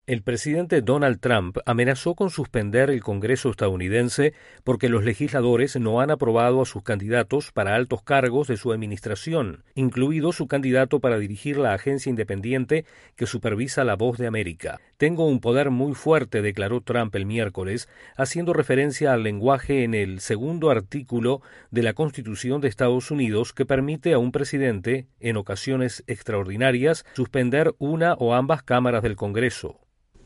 El presidente Donald Trump amenazó con suspender el Congreso estadounidense porque los legisladores no han aprobado a sus candidatos para altos cargos de su administración, incluido su candidato para dirigir la agencia independiente que supervisa La Voz de América. Tengo un poder muy fuerte, declaró Trump el miércoles, haciendo referencia al lenguaje en el segundo artículo de la Constitución de Estados Unidos que permite a un presidente, en ocasiones extraordinarias, suspender una o ambas cámaras del Congreso.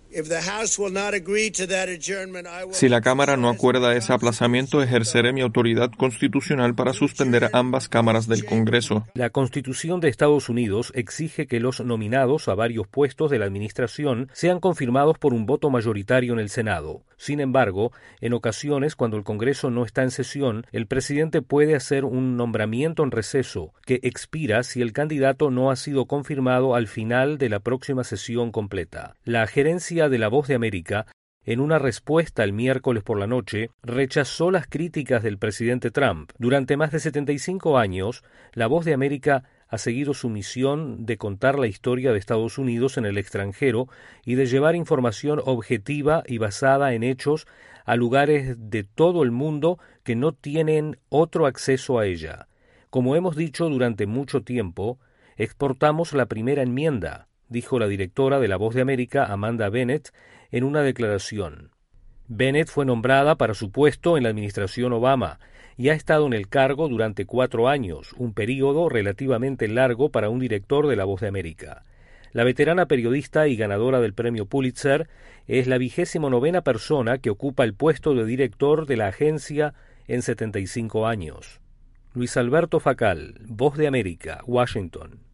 Si la Cámara no acuerda ese aplazamiento, ejerceré mi autoridad constitucional para suspender ambas cámaras del Congreso. La Constitución de Estados Unidos exige que los nominados a varios puestos de la administración sean confirmados por un voto mayoritario en el Senado. Sin embargo, en ocasiones, cuando el Congreso no está en sesión, el presidente puede hacer un nombramiento en receso que expira si el candidato no ha sido confirmado al final de la próxima sesión completa. La gerencia de La Voz de América, en una respuesta el miércoles por la noche, rechazó las críticas del presidente Trump. Durante más de 75 años, La Voz de América ha seguido su misión de contar la historia de Estados Unidos en el extranjero y de llevar información objetiva y basada en hechos a lugares de todo el mundo que no tienen otro acceso a ella. Como hemos dicho durante mucho tiempo, exportamos la primera enmienda, dijo la directora de La Voz de América, Amanda Bennett, en una declaración. Bennett fue nombrada para su puesto en la administración Obama y ha estado en el cargo durante 4 años, un período relativamente largo para un director de La Voz de América. La veterana periodista y ganadora del premio Pulitzer es la 29ª persona que ocupa el puesto de director de la agencia en 75 años. Luis Alberto Facal, Voz de América, Washington.